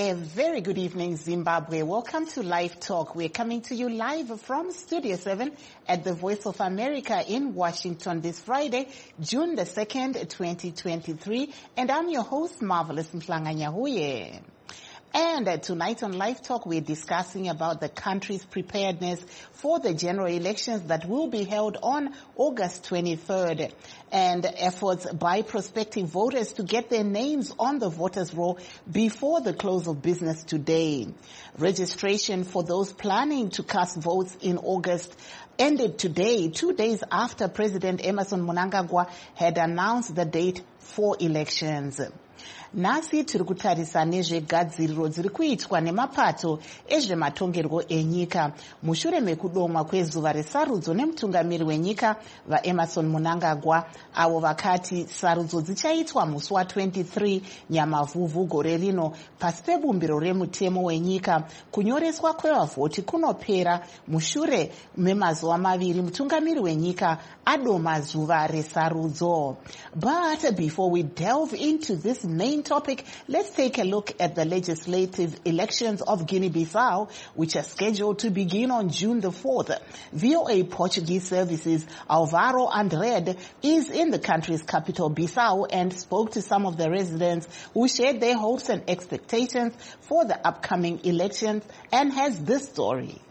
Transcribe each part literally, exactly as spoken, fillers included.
A very good evening, Zimbabwe. Welcome to Live Talk. We're coming to you live from Studio seven at the Voice of America in Washington this Friday, June the second, twenty twenty-three. And I'm your host, Marvelous Mflanganyahuye. And uh, tonight on Live Talk, we're discussing about the country's preparedness for the general elections that will be held on August twenty-third, and efforts by prospective voters to get their names on the voters' roll before the close of business today. Registration for those planning to cast votes in August ended today, two days after President Emmerson Mnangagwa had announced the date for elections. Nasi tiri kutarisa nezvegadziriro dziri kuitwa nemapato ezvematongerwo enyika mushure mekudomwa kwezuva resarudzo nemutungamiri wenyika vaEmmerson Mnangagwa, avo vakati sarudzo dzichaitwa musi wa-twenty-three Nyamavhuvhu gore rino pasi pebumbiro remutemo wenyika. Kunyoreswa kwevavhoti kunopera mushure memazuva maviri mutungamiri wenyika adoma zuva resarudzo. But before we delve into this main topic, let's take a look at the legislative elections of Guinea-Bissau, which are scheduled to begin on June the fourth. V O A Portuguese Services Alvaro Andrade is in the country's capital, Bissau, and spoke to some of the residents who shared their hopes and expectations for the upcoming elections, and has this story.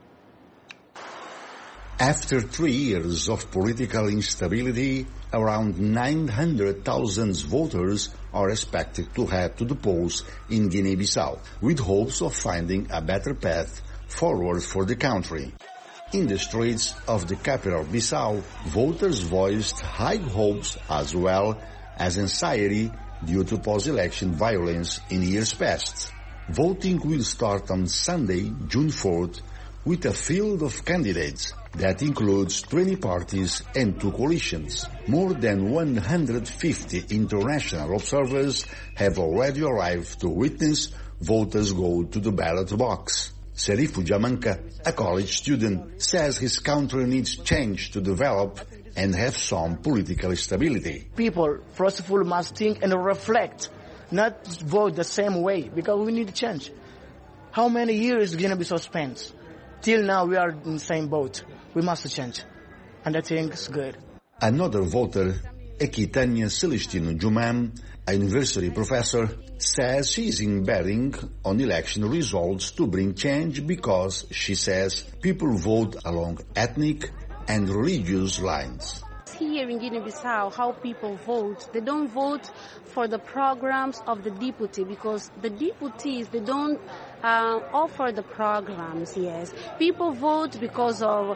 After three years of political instability, around nine hundred thousand voters are expected to head to the polls in Guinea-Bissau, with hopes of finding a better path forward for the country. In the streets of the capital Bissau, voters voiced high hopes as well as anxiety due to post-election violence in years past. Voting will start on Sunday, June fourth, with a field of candidates that includes twenty parties and two coalitions. More than one hundred fifty international observers have already arrived to witness voters go to the ballot box. Serifu Jamanka, a college student, says his country needs change to develop and have some political stability. People, first of all, must think and reflect, not vote the same way, because we need change. How many years is Guinea-Bissau spent? Till now, we are in the same boat. We must change. And I think it's good. Another voter, Ekitania Celestino Jumam, a university professor, says she is betting on election results to bring change because, she says, people vote along ethnic and religious lines. Here in Guinea-Bissau, how people vote, they don't vote for the programs of the deputy, because the deputies, they don't uh, offer the programs, yes. People vote because of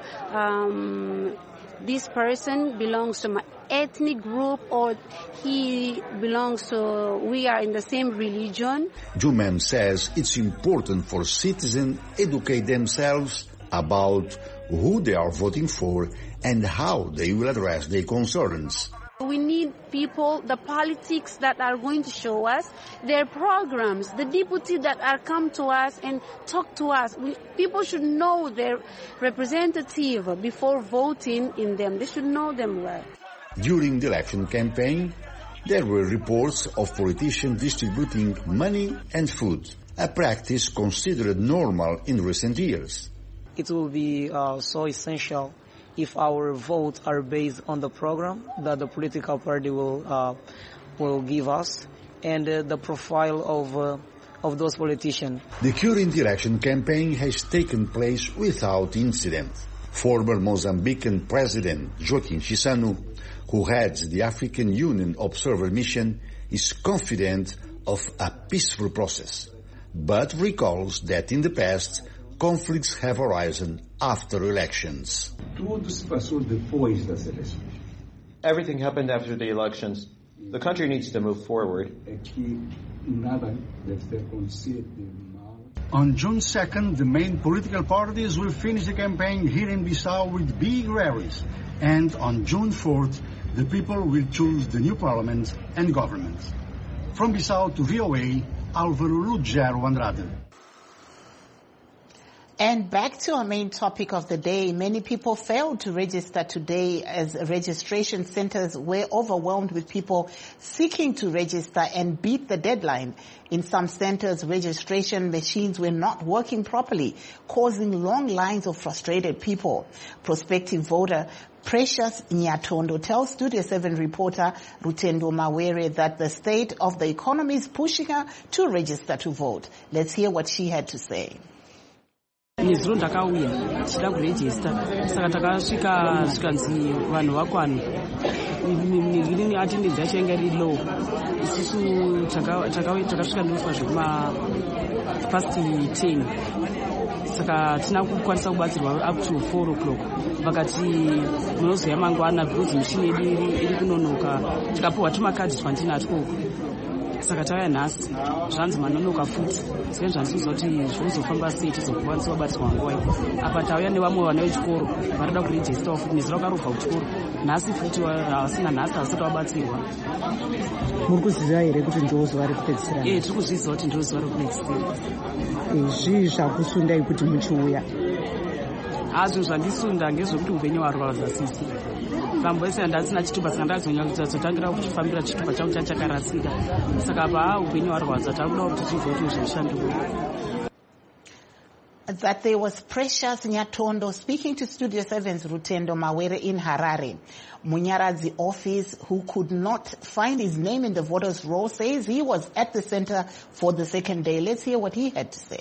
um, this person belongs to my ethnic group, or he belongs to, we are in the same religion. Jumem says it's important for citizens to educate themselves about who they are voting for and how they will address their concerns. We need people, the politics that are going to show us their programs, the deputy that are come to us and talk to us. We, people should know their representative before voting in them. They should know them well. During the election campaign, there were reports of politicians distributing money and food, a practice considered normal in recent years. It will be uh, so essential if our votes are based on the program that the political party will uh, will give us and uh, the profile of uh, of those politicians. The current election campaign has taken place without incident. Former Mozambican President Joaquim Chissano, who heads the African Union Observer Mission, is confident of a peaceful process, but recalls that in the past, conflicts have arisen after elections. Everything happened after the elections. The country needs to move forward. On June second, the main political parties will finish the campaign here in Bissau with big rallies. And on June fourth, the people will choose the new parliament and government. From Bissau to V O A, Álvaro Lugero Andrade. And back to our main topic of the day. Many people failed to register today as registration centers were overwhelmed with people seeking to register and beat the deadline. In some centers, registration machines were not working properly, causing long lines of frustrated people. Prospective voter Precious Nyatondo tells Studio seven reporter Rutendo Mawere that the state of the economy is pushing her to register to vote. Let's hear what she had to say. Nizro ndakauya tichida kurejista saka takasvika zvikanzi vanhu vakwana ini attendance yacho yanga iri low isusu takasvika ndosva zvekuma past ten saka tina kukwanisa kubatsirwa up to four o'clock vakati munozoya mangwana because mishini yedu iri kunonoka tikapiwa tumakadhi twantinatwo saka tauya nhasi zvanzi manonoka futi saka zvanisizwa kuti zvinozofamba sei tizokwanisa kubatsirwa nguva iyi apa tauya nevamwe vana vechikoro varida kurejistawo futi nezira karovha kuchikoro nhasi futi havasina nhasi havasati vabatsirwa. Muri kuziva here kuti ndo zuva rekupedzisira? Eh, tiri kuzviziva kuti ndo zuva rekupedzisira. Zvii zvakusundai kuti muchiuya? Ah, zvinhu zvandisunda ngezvekuti upenyu hwarwadza sisi. Pamboese handasina chitupa saka ndazonyanyotangira kuchifambira chitupa changu chachakarasika. Saka apa upenyu hwarwadza takuda kuti tivote zvishanduka. That there was Precious Nyatondo speaking to Studio seven's Rutendo Mawere in Harare. Munyaradzi office, who could not find his name in the voters' roll, says he was at the center for the second day. Let's hear what he had to say.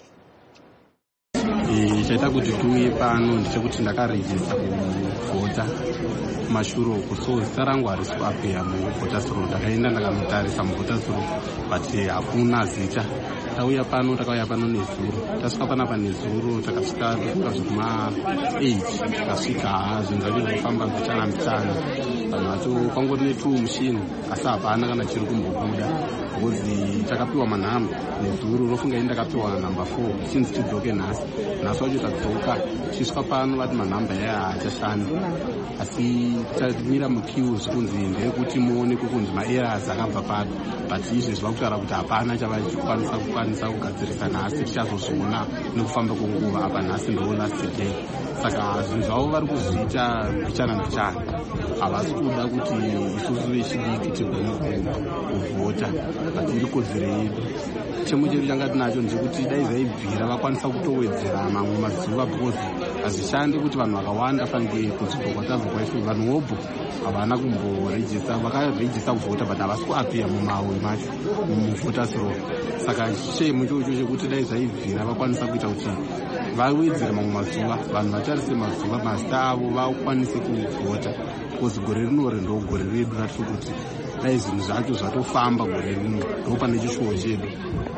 Chaita kuti tiuye pano ndechekuti ndakarejista kuvhota kumashure uko, so zita rangu harisi kuappeya muvhoters roll. Ndakaenda ndakanotarisa muvhoters roll but hakuna zita. Tauya pano takauya pano nezuro, tasvika panapa nezuro takasvika kusvika zvekuma eight tasvika zvinhu zvacho zvofamba zvichana mitsana vanhu vacho kwangori netu mushini asi hapana kana chiri kumbobuda because takapiwa manhamba nezuro rofunga ini ndakapiwa namba four chinzi tidzoke nhasi nhasi wacho tadzoka tichisvika pano vati manhamba aya haachashandi asi tamira mukiu zvikunzi ndeyekuti muone kukunzi maeras akabva papi but izvezvi vakutaura kuti hapana chava chikwanisa kukwanisa kugadzirisa nhasi tichazozviona nekufamba kwenguva apa nhasi ndo last day saka zvinhu zvavo vari kuzviita mbichana mbichana havasi kuda kuti isusu vechidiki tigone kuvhota but iri kodzero yedu. Chemo chedu changa tinacho ndechekuti dai zaibvira vakwanisa kutowedzera mamwe mazuva because hazvishandi kuti vanhu vakawanda fanike kudzibhokwa tabvokwa isu vanhu vobho havana kumborejista vakarejista kuvhota but havasi kuappeya mumawe macho muvhoters roll. Saka chemo ichocho chekuti dai zaibvira vakwanisa kuita kuti vawedzere mamwe mazuva vanhu vatarise mazuva mazita avo vakwanise kuvhota because gore rinori ndo gore redu ratiri kuti dai zvinhu zvacho zvatofamba gore rino ndo pane chishuwo chedu.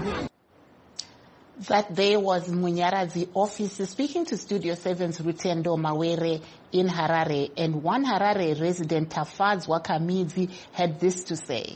That there was Munyaradzi office speaking to Studio seven's Rutendo Mawere in Harare, and one Harare resident, Tafaz Wakamidzi, had this to say.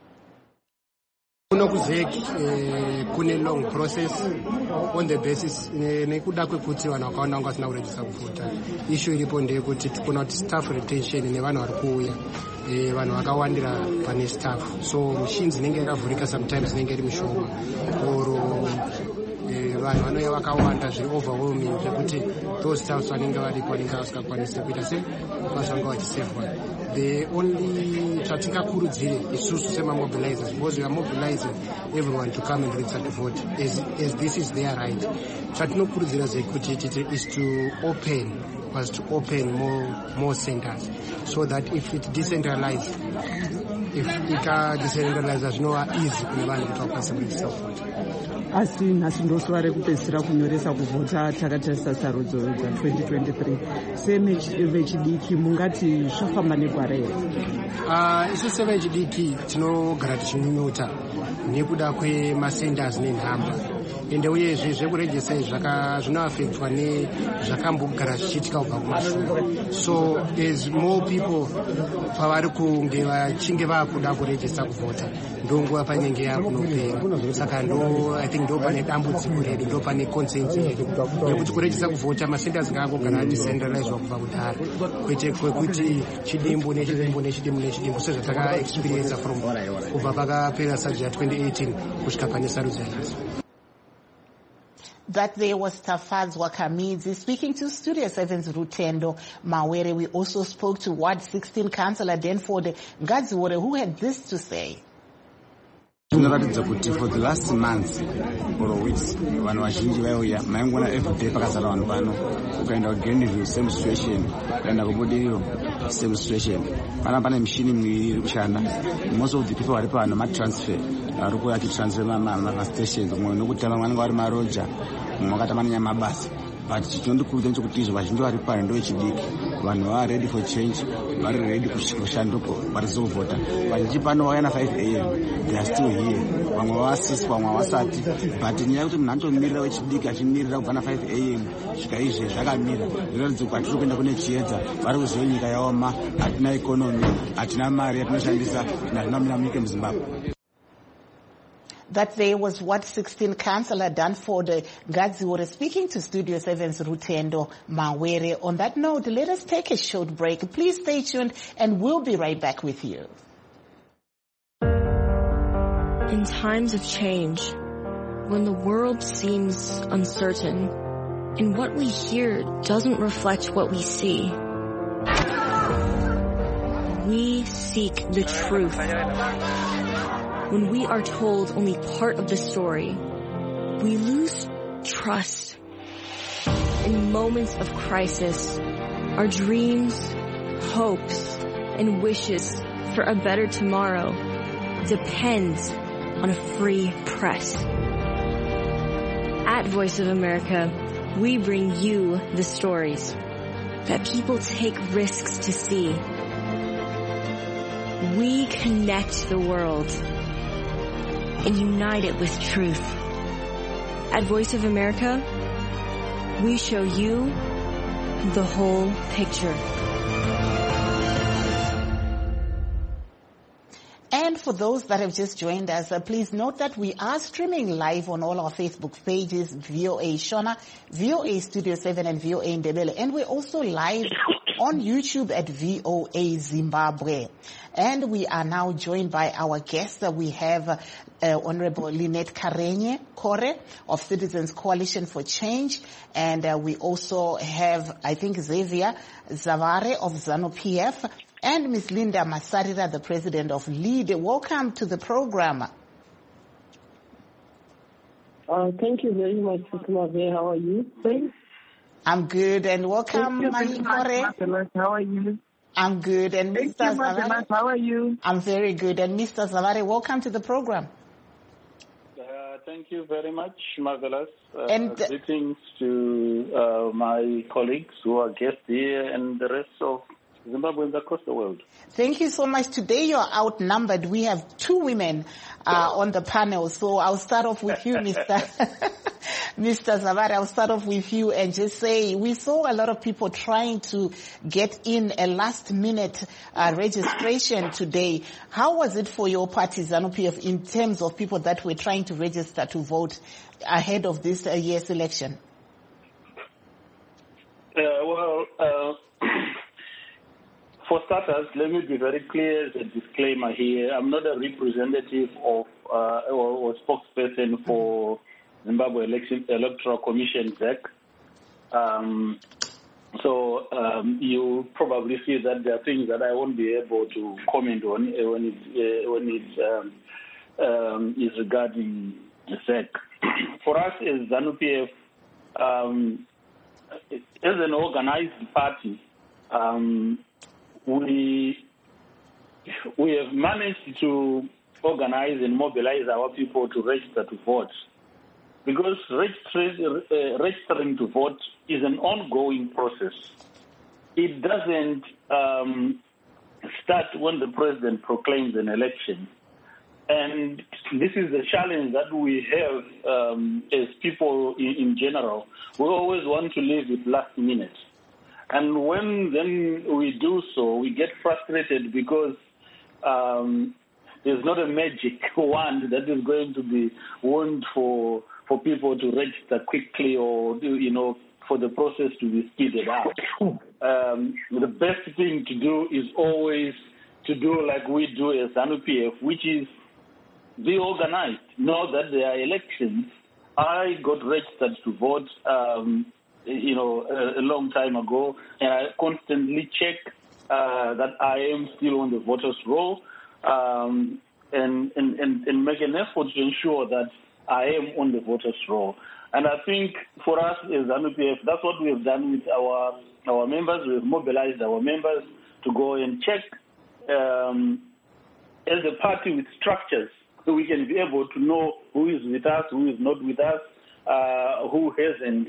Kunokuzeki kune long process on the basis nekuda kwekuti vanhu vakaona vanga vasina kurejista kuvhota. Issue iripo ndeyekuti tikuna kuti staff retention nevanhu vari kuuya vanhu vakawandira pane staff, so machines inenge yakavhurika sometimes inenge iri mishoma or vanhu vanouya vakawanda zviri overwhelming zvekuti those staffs vanenge varipo vanenge vasingakwanisi kuita sei basa vanga vachisevhwa. The only chatingakurudzire isusu semamobilizers, because we are mobilizing everyone to come and register to vote as, as this is their right. Chatinokurudzira zvekuti is to open was to open more more centers so that if it decentralized, if ika decentralized zvinova easy kune vanhu kuti vakwanise kuregister vote. Asi nhasi ndo zuva rekupedzisira kunyoresa kuvhota takatarisa sarudzo dza twenty twenty-three. Sevechidiki mungati zvafamba negwara here? Uh, isu sevechidiki tinogara tichinyunyuta nekuda kwemasenders nenhamba ende uyezve zvekurejista izvi zvinoafektwa nezvakambogara zvichiitika kubva kumashure. So as more people pavari kunge vachinge vaakuda kurejista kuvhota ndonguva panenge yakunopera. Saka ndo I think ndo pane dambudziko redu, ndo pane consensus yedu yekuti kurejista kuvhota masenders ngaangogara decentralized kubva kudhara kwete kwekuti chidimbu nechidimbu nechidimbu nechidimbu sezvataka experience from kubva pakapera sarudzo ya twenty eighteen kusvika pane sarudzo yanhasi. That there was Tafadzwa Kamidzi speaking to Studio seven's Rutendo Mawere. We also spoke to Ward sixteen Councillor Danford Ngadziwore, who had this to say. Zvinoratidza kuti for the last months or weeks vanhu vazhinji vaiuya maingona everyday pakazara vanhu pano ukaenda kuGreenville same situation ukaenda kuBudiriro same situation pana pane mishini miviri iri kushanda. Most of the people vari pano matransfer vari kuuya achitransfer mastations mumwe nokutama vanenge vari maroja mumwe wakatama nenyamabasa. But chinondikuudza nchokuti izvo vazhinji vari pano ndovechidiki. Vanhu vava ready for change, vari ready kushanduko, varizovhota. Vazhinji pano vauya na five a m they are still here. Vamwe vavasisi vamwe havasati. But nyaya yekuti munhu anotomirira wechidiki achimirira kubva na five a m svika izve zvakamira. Zvinoratidza kuti hatiri kuenda kune chiedza. Vari kuziva nyika yaoma, hatina ikonomi, hatina mari yatinoshandisa, hazvinamira munyika muZimbabwe. That there was Ward sixteen Councillor Danford Ngadziwore speaking to Studio seven's Rutendo Mawere. On that note, let us take a short break. Please stay tuned and we'll be right back with you. In times of change, when the world seems uncertain and what we hear doesn't reflect what we see, we seek the truth. When we are told only part of the story, we lose trust. In moments of crisis, our dreams, hopes, and wishes for a better tomorrow depends on a free press. At Voice of America, we bring you the stories that people take risks to see. We connect the world and unite it with truth. At Voice of America, we show you the whole picture. And for those that have just joined us, uh, please note that we are streaming live on all our Facebook pages, V O A Shona, V O A Studio seven, and V O A Ndebele. And we're also live on YouTube at V O A Zimbabwe. And we are now joined by our guests. Uh, we have uh, uh, Honorable Lynette Karenye Kore of Citizens Coalition for Change. And uh, we also have, I think, Xavier Zavare of ZANU-P F. And Miz Linda Masarira, the president of LEAD. Welcome to the program. Uh, thank you very much, Mave. How are you? Thanks. I'm good, and welcome, Mahi Kore. How are you? I'm good, and Thank Mister you, Zavare. How are you? I'm very good, and Mister Zavare, welcome to the program. Uh, thank you very much, Marvelous. Uh, And- greetings to uh, my colleagues who are guests here and the rest of Zimbabweans across the world. Thank you so much. Today you're outnumbered. We have two women uh, on the panel, so I'll start off with you, Mister Mister Zavare. I'll start off with you and just say we saw a lot of people trying to get in a last-minute uh, registration today. How was it for your party, ZANU-P F, in terms of people that were trying to register to vote ahead of this uh, year's election? Uh, well, uh, for starters, let me be very clear as a disclaimer here. I'm not a representative of uh, or, or spokesperson for Zimbabwe Election Electoral Commission, Z E C. Um, so um, you probably see that there are things that I won't be able to comment on uh, when it uh, when it um, um, is regarding Z E C. For us as ZANU-P F, um, as an organized party, um, we we have managed to organize and mobilize our people to register to vote. Because registering, uh, registering to vote is an ongoing process. It doesn't um, start when the president proclaims an election. And this is the challenge that we have um, as people in, in general. We always want to live with last minute. And when then we do so, we get frustrated because um, there's not a magic wand that is going to be won for for people to register quickly or, you know, for the process to be speeded up. Um, the best thing to do is always to do like we do as ZANU-P F, which is be organized. Know that there are elections I got registered to vote, um, you know, a, a long time ago, and I constantly check uh, that I am still on the voters' roll, um, and, and, and, and make an effort to ensure that I am on the voters' roll. And I think for us as ZANU P F, that's what we have done with our our members. We have mobilized our members to go and check um, as a party with structures, so we can be able to know who is with us, who is not with us, uh, who hasn't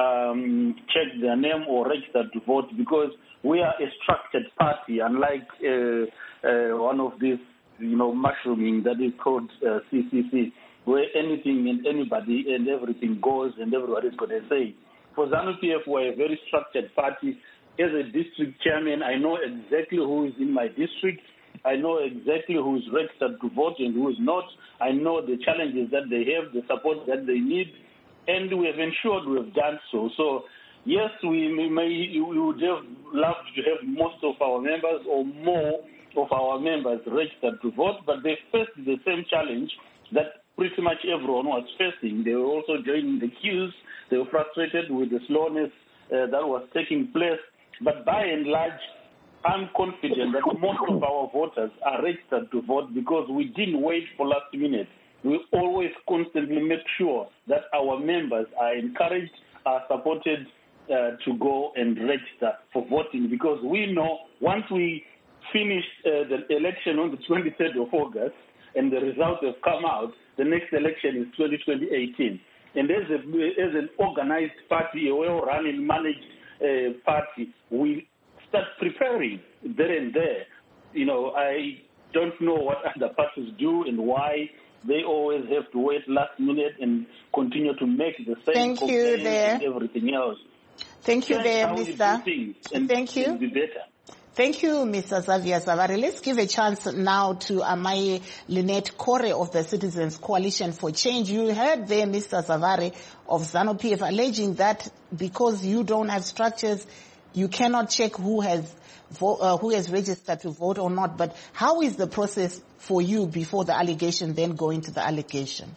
um, checked their name or registered to vote, because we are a structured party, unlike uh, uh, one of these, you know, mushrooming that is called uh, C C C, where anything and anybody and everything goes and everybody's got a say. For ZANU P F, we're a very structured party. As a district chairman, I know exactly who is in my district. I know exactly who is registered to vote and who is not. I know the challenges that they have, the support that they need, and we have ensured we have done so. So, yes, we may, we would have loved to have most of our members or more of our members registered to vote, but they faced the same challenge that pretty much everyone was facing. They were also joining the queues. They were frustrated with the slowness uh, that was taking place. But by and large, I'm confident that most of our voters are registered to vote because we didn't wait for last minute. We always constantly make sure that our members are encouraged, are supported uh, to go and register for voting, because we know once we finish uh, the election on the twenty-third of August and the results have come out, the next election is twenty eighteen. And as, a, as an organized party, a well-run and managed uh, party, we start preparing there and there. You know, I don't know what other parties do and why they always have to wait last minute and continue to make the same Thank you there. and everything else. Thank you That's there, how we Mister do things, and Thank you. it'll be better. Thank you, Mister Xavier Zavare. Let's give a chance now to Amaye Lynette Kore of the Citizens Coalition for Change. You heard there Mister Zavare of ZANU P F alleging that because you don't have structures, you cannot check who has vo- uh, who has registered to vote or not. But how is the process for you before the allegation then go into the allegation?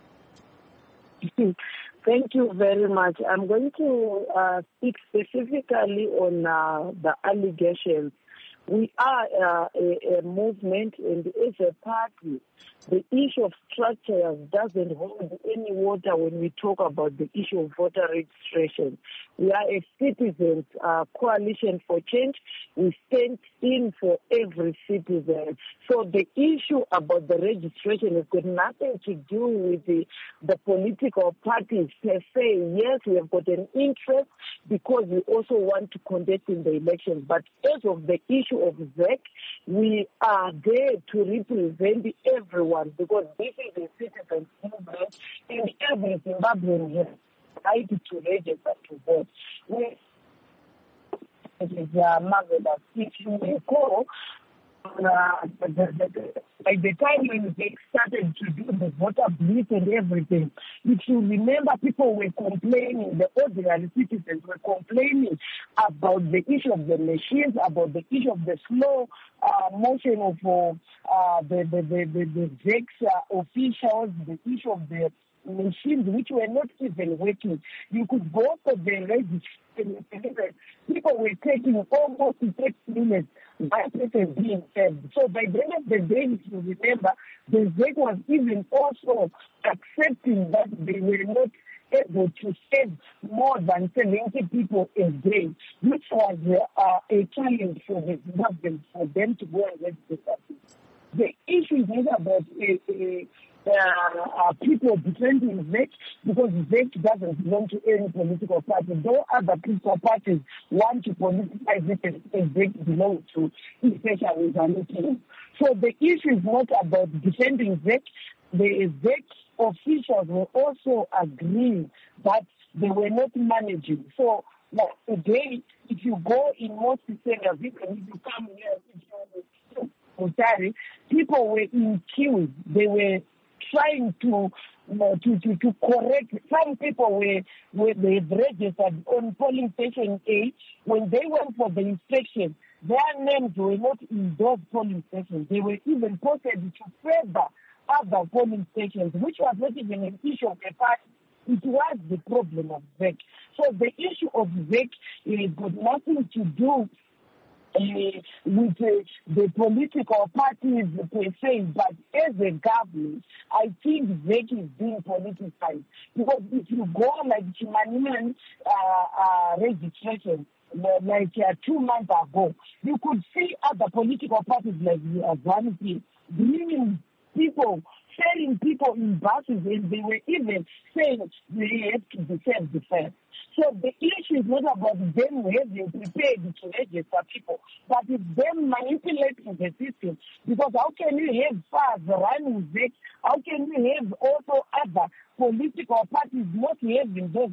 Thank you very much. I'm going to uh, speak specifically on uh, the allegations. We are uh, a, a movement, and as a party, the issue of structure doesn't hold any water when we talk about the issue of voter registration. We are a citizens uh, coalition for change. We stand in for every citizen. So the issue about the registration has got nothing to do with the, the political parties per se. Yes, we have got an interest because we also want to conduct in the elections. But as of the issue of Z E C, we are there to represent everyone, because this is a citizens movement and every Zimbabwean has the right to register to vote. We, it is uh, marvelous. If you recall, uh, the, the, the, by the time when they started to do the voter blitz and everything, if you remember, people were complaining, the ordinary citizens were complaining about the issue of the machines, about the issue of the slow uh, motion of uh, the, the, the, the, the Z E C uh, officials, the issue of the machines which were not even working. You could go for the registration. People were taking almost six minutes by person being served. So by the end of the day, if you remember, the Z E C was even also accepting that they were not able to save more than seventy people a day, which was uh, a challenge for the Zimbabweans, for them to go and register. The issue is not about a, a Uh, uh, people defending Z E C, because Z E C doesn't belong to any political party. Though other political parties want to politicize it, and Z E C belongs to, especially ZANU P F. So the issue is not about defending Z E C. The Z E C officials were also agreeing that they were not managing. So like, today, if you go in most centers, even if you come here, if you Mutare, people were in queues. They were trying to, uh, to to to correct. Some people were, were they registered on polling station A. When they went for the inspection, their names were not in those polling stations. They were even posted to further other polling stations, which was not even an issue of the party. it was the problem of Z E C. So the issue of Z E C has got nothing to do Uh, with uh, the political parties per se, but as a government, I think Z E C is being politicized. Because if you go like Chimaniman uh, uh, registration, like uh, two months ago, you could see other political parties like the Azani bringing people, selling people in buses, and they were even saying they have to defend defense. So the issue is not about them having prepared to register people, but it's them manipulating the system. Because how can you have F A S running Z E C? How can you have also other political parties not having those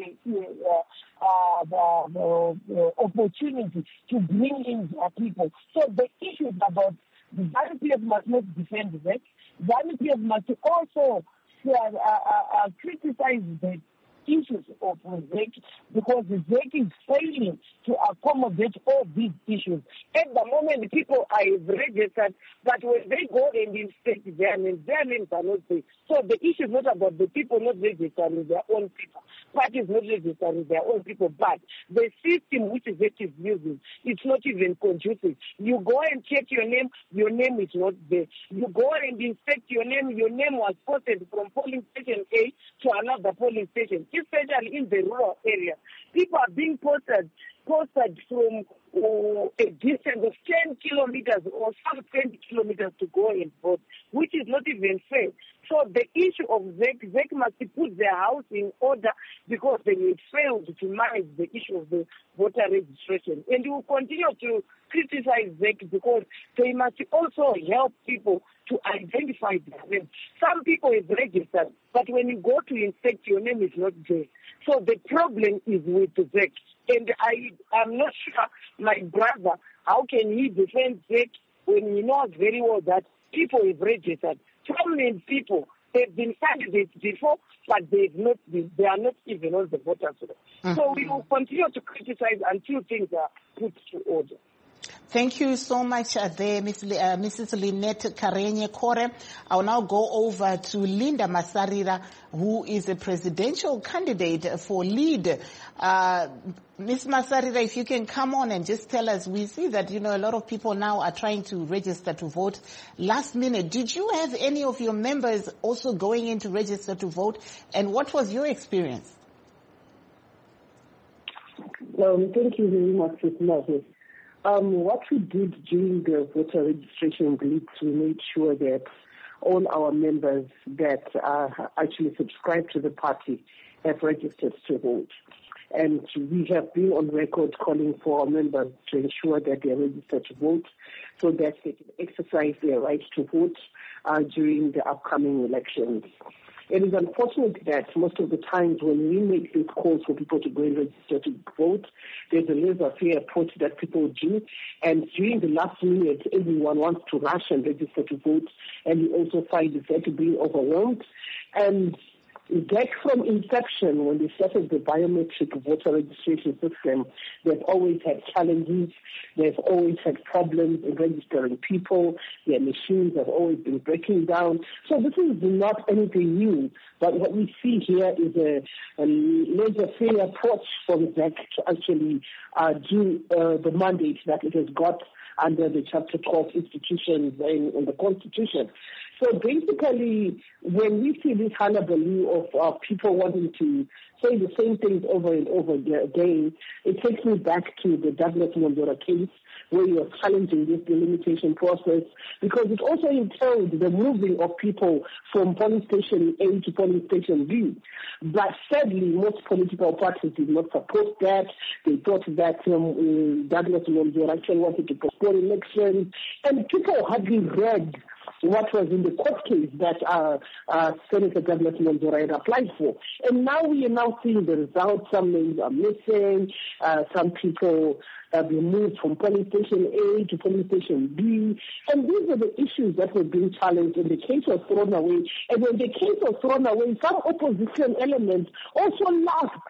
uh, uh, uh, the, the opportunity to bring in their people? So the issue is about the ZANU P F must not defend Z E C. ZANU P F must also uh, uh, uh, criticize the issues of Z E C, because the Z E C is failing to accommodate all these issues. At the moment, people are registered, but when they go and inspect their names, their names are not there. So the issue is not about the people not registering their own people. Parties not registering their own people, but the system which Z E C is using, it's not even conducive. You go and check your name, your name is not there. You go and inspect your name, your name was posted from polling station A to another polling station, especially in the rural area. People are being posted, posted from uh, a distance of ten kilometers or some twenty kilometers to go and vote, which is not even fair. So the issue of Z E C, Z E C must put their house in order, because they have failed to manage the issue of the voter registration. And you will continue to criticize Z E C because they must also help people to identify their names. Some people have registered, but when you go to inspect, your name is not there. So the problem is with Z E C. And I am not sure my brother, how can he defend Z E C when he knows very well that people have registered? Prominent people, they've been candidates before, but they've not been, they are not even on the voters roll. Mm-hmm. So we will continue to criticize until things are put to order. Thank you so much uh, there, Miss L- uh, Missus Lynette Karenye Kore. I'll now go over to Linda Masarira, who is a presidential candidate for LEAD. Uh, Miss Masarira, if you can come on and just tell us, we see that, you know, a lot of people now are trying to register to vote last minute. Did you have any of your members also going in to register to vote? And what was your experience? Um, thank you very much, Miz Moses. Um, what we did during the voter registration blitz, we made sure that all our members that uh, actually subscribe to the party have registered to vote. And we have been on record calling for our members to ensure that they are registered to vote so that they can exercise their right to vote uh, during the upcoming elections. It is unfortunate that most of the times when we make these calls for people to go and register to vote, there's a laissez-faire approach that people do. And during the last minute, everyone wants to rush and register to vote. And you also find the to being overwhelmed. And that from inception, when they started the biometric voter registration system, they've always had challenges. They've always had problems in registering people. Their machines have always been breaking down. So this is not anything new. But what we see here is a, a laissez-faire approach from Z E C to actually uh, do uh, the mandate that it has got under the Chapter twelve institutions in, in the Constitution. So basically, when we see this hullabaloo of uh, people wanting to say the same things over and over again, it takes me back to the Douglas Mondora case, where you are challenging this delimitation process, because it also entailed the moving of people from polling station A to polling station B. But sadly, most political parties did not support that. They thought that um, Douglas Mondora actually wanted to postpone elections, and people hardly read what was in the court case that uh, uh, Senator Douglas Mondora had applied for. And now we are now seeing the results. Some names are missing. Uh, some people have been moved from polling station A to polling station B. And these are the issues that were being challenged, and the case was thrown away. And when the case was thrown away, some opposition elements also laughed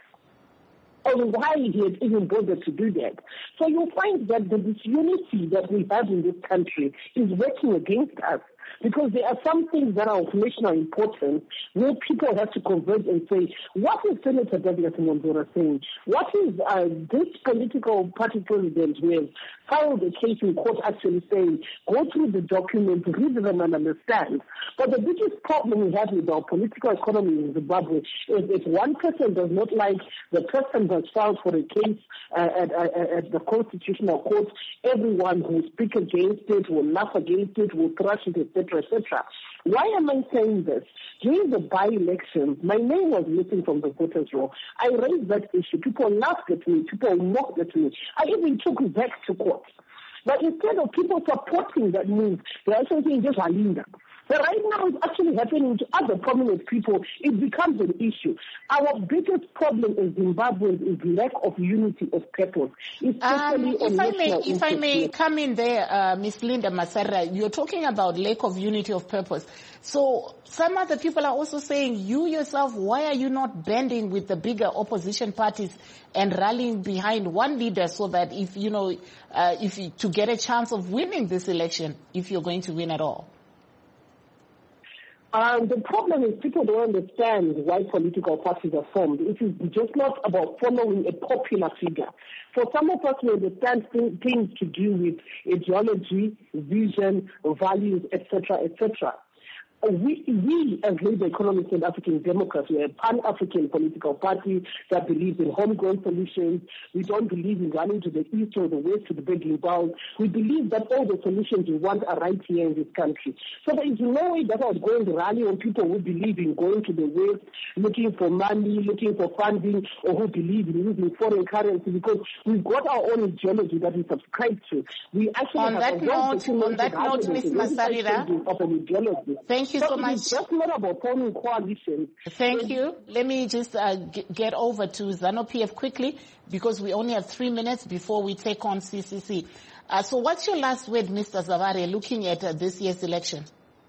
on why he had even bothered to do that. So you'll find that the disunity that we have in this country is working against us. because there are some things that are of national importance where people have to converge and say, what is Senator Douglas Monzora saying? What is uh, this political party president who has filed a case in court actually saying, go through the documents, read them and understand. But the biggest problem we have with our political economy in Zimbabwe is if one person does not like the person who has filed for a case uh, at, at, at the Constitutional Court, everyone who will speak against it, will laugh against it, will thrash it, et cetera, et cetera. Why am I saying this? During the by-election, my name was missing from the voters' roll. I raised that issue. People laughed at me. People mocked at me. I even took back to court. But instead of people supporting that move, they're also saying just Alinda. But right now it's actually happening to other prominent people. It becomes an issue. Our biggest problem in Zimbabwe is lack of unity of purpose. Um, if I may, if I may come in there, uh, Miz Linda Masarira, you're talking about lack of unity of purpose. So some other people are also saying, you yourself, why are you not bending with the bigger opposition parties and rallying behind one leader so that if, you know, uh, if you, to get a chance of winning this election, if you're going to win at all? Um, the problem is people don't understand why political parties are formed. It is just not about following a popular figure. For some of us, we understand th- things to do with ideology, vision, values, et cetera, et cetera. We, we as Labour Economists and African Democrats, we are a pan-African political party that believes in homegrown solutions. We don't believe in running to the east or the west to the begging bowl. We believe that all the solutions we want are right here in this country. So there is no way that I would go and rally on people who believe in going to the west, looking for money, looking for funding, or who believe in using foreign currency, because we've got our own ideology that we subscribe to. We actually on have that a note, on that note, Miz Masarira, of an ideology. Thank you so much. It's just not about forming coalitions. Thank you. Let me just uh, g- get over to ZANU-P F quickly, because we only have three minutes before we take on C C C. Uh, so what's your last word, Mister Zavare, looking at uh, this year's election?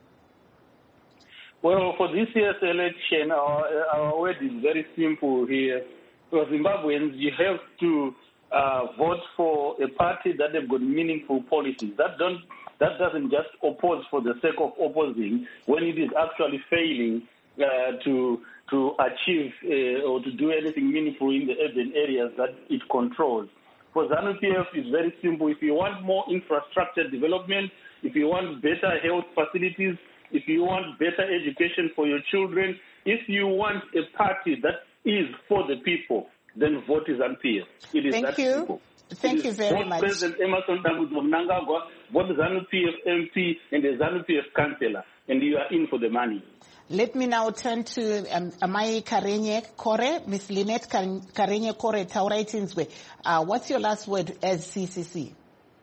Well, for this year's election, our, our word is very simple here. For Zimbabweans, you have to uh, vote for a party that have got meaningful policies. That don't That doesn't just oppose for the sake of opposing when it is actually failing uh, to to achieve uh, or to do anything meaningful in the urban areas that it controls. For ZANU-P F, it's very simple. If you want more infrastructure development, if you want better health facilities, if you want better education for your children, if you want a party that is for the people, then vote ZANU-P F. It is Thank that you. simple. Thank you very vote much. President Emerson Dambudzo Mnangagwa, vote ZANU-P F M P and the ZANU-P F councillor, and you are in for the money. Let me now turn to um, Amai Karenye Kore, Miz Lynette Karenye Kore, Tauraitinzwe. Uh, what's your last word as C C C?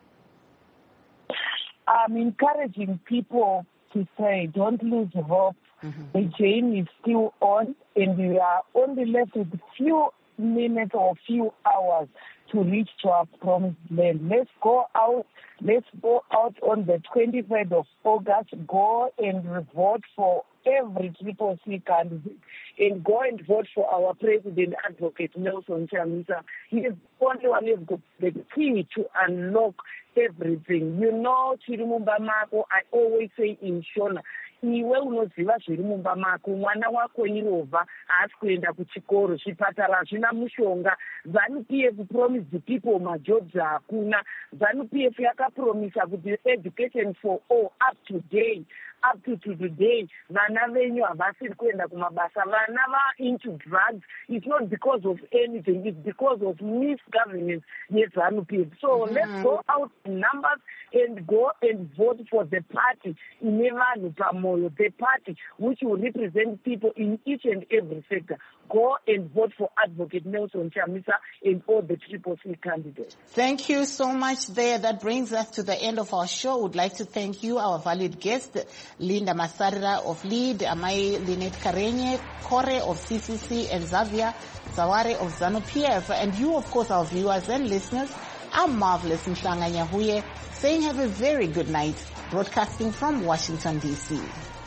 I'm encouraging people to say, don't lose hope. Mm-hmm. The journey is still on, and we are only left with a few minutes or few hours to reach to our promised land. Let's go out. Let's go out on the twenty-third of August. Go and vote for every Triple C candidate, and go and vote for our President Advocate Nelson Chamisa. He is the only one who has got the key to unlock everything. You know, Chirimumba Mako, I always say in Shona, iwe unoziva zviri mumba mako, mwana wako irova haasi kuenda kuchikoro, zvipatara hazvina mushonga. ZANU-P F promised the people majobs hakuna. ZANU-P F yakapromisa kuti education for all up to date. Up to today, vana venyu havasiri kuenda kumabasa. Vana va into drugs. It's not because of anything. It's because of misgovernance. Yes, ZANU-P F. So mm-hmm. let's go out in numbers and go and vote for the party, the party which will represent people in each and every sector. Go and vote for Advocate Nelson Chamisa and all the Triple C candidates. Thank you so much there. That brings us to the end of our show. We'd like to thank you, our valued guest, Linda Masarira of LEAD, Amai Lynette Karenye Kore of C C C, and Xavier Zaware of ZANU-P F. And you, of course, our viewers and listeners, I'm Marvelous Mhlanga Nyahuye, saying have a very good night, broadcasting from Washington, D C